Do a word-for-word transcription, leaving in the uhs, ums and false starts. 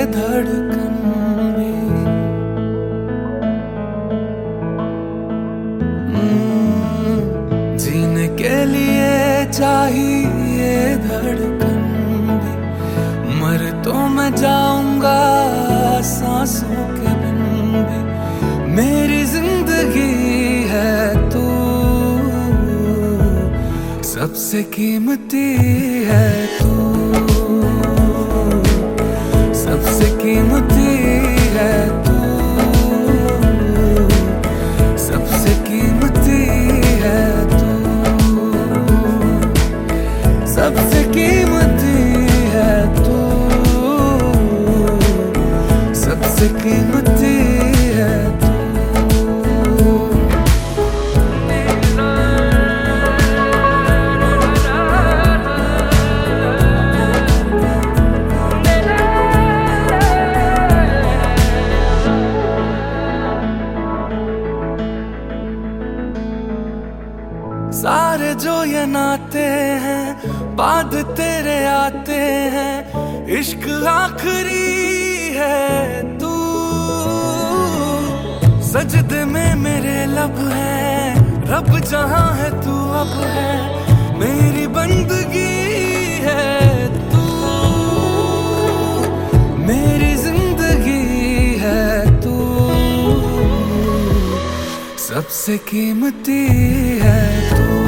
धड़कन भी। हम्म, जीने के लिए चाहिए धड़कन भी। मर तो मैं जाऊंगा सांसों के बिन भी। मेरी जिंदगी है तू, सबसे कीमती है तू, सबसे कीमती है तू, सबसे कीमती है तू, सबसे कीमती है तू, सबसे कीमती है तू। सारे जो ये नाते हैं बाद तेरे आते हैं, इश्क आखिरी है तू। सजदे में मेरे लब है, रब जहां है तू अब है। मेरी बंदगी है तू, मेरी जिंदगी है तू, सबसे कीमती है तू।